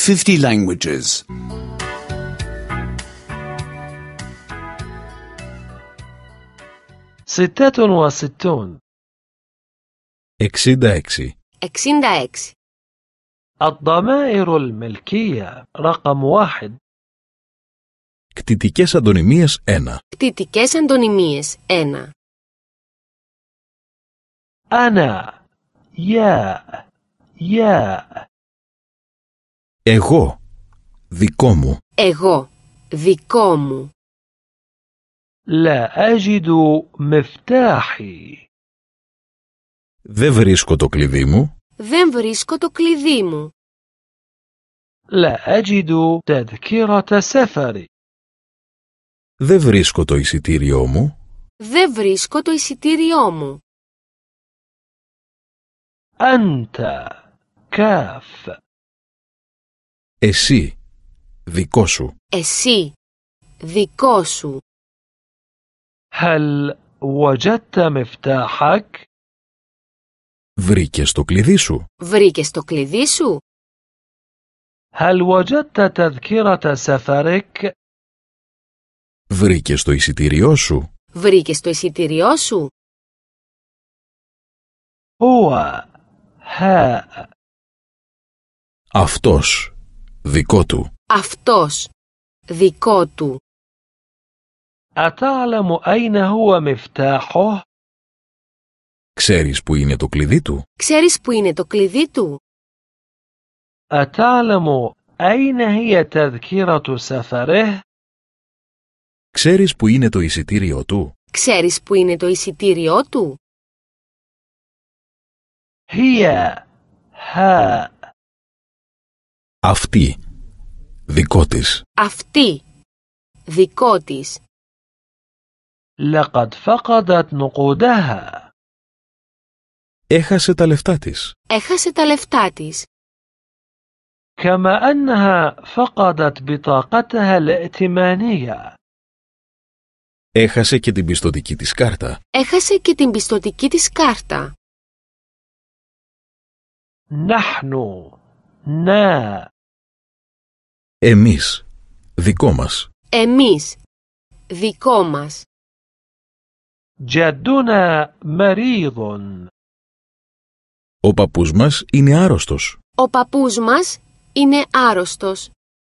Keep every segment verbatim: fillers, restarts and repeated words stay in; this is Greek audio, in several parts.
fifty languages. ستة وستون. εξήντα έξι. εξήντα έξι. الضمائر الملكية رقم واحد. Κτητικές αντωνυμίες ένα. Κτητικές αντωνυμίες ένα. أنا يا يا. Εγώ. Δικό μου. Εγώ. Δικό μου. لا أجد مفتاحي. Δεν βρίσκω το κλειδί μου. Δεν βρίσκω το κλειδί μου. لا أجد تذكرة سفري. Δεν βρίσκω το εισιτήριό μου. Δεν βρίσκω το εισιτήριό μου. أنت كاف. Εσύ. Δικό σου. Εσύ. Δικό σου. هل وجدت مفتاحك؟ Βρήκες το κλειδί σου. Βρήκες το κλειδί σου. هل وجدت تذكرة سفرك؟ Βρήκες το εισιτήριό σου. Βρήκες το εισιτήριό σου. هو ها. Αυτός. Δικό του. Αυτός. Δικό του. أتعلم أين هو مفتاحه؟ Ξέρεις που είναι το κλειδί του. Ξέρεις που είναι το κλειδί του. أتعلم أين هي تذكرة سفره؟ Ξέρεις που είναι το εισιτήριό του. Ξέρεις που είναι το εισιτήριό του. هي ها. Αυτή. Δικό της. Αυτή. Δικό της. لقد فقدت نقودها. Έχασε τα λεφτά της. Έχασε τα λεφτά της. كما أنها فقدت بطاقتها الائتمانية. Έχασε και την πιστωτική της κάρτα. Έχασε και την πιστωτική της κάρτα. نحن نا. Εμείς. Δικό μας. Εμείς. Δικό μας. جدنا مريض. Ο παππούς μας είναι άρρωστος. Ο παππούς μας είναι άρρωστος.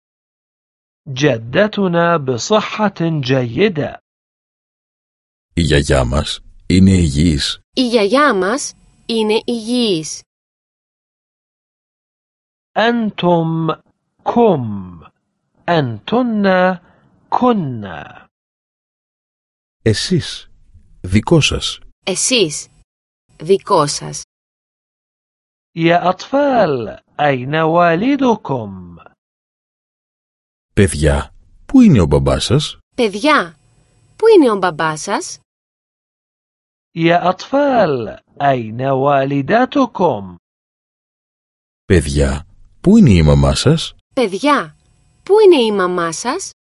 جدتنا بصحة جيدة. Η γιαγιά μας είναι υγιής. Η γιαγιά μας είναι υγιής. أنتم كم. أنتن كنا. Εσείς. Δικό σας. Εσείς. Δικό σας. يا أطفال أين والدكم؟ Παιδιά. Πού είναι ο μπαμπάς σας. Παιδιά, πού είναι ο μπαμπάς σας? يا أطفال أين والدتكم؟ Παιδιά. Πού είναι η μαμά σας. Παιδιά, πού είναι η μαμά σας?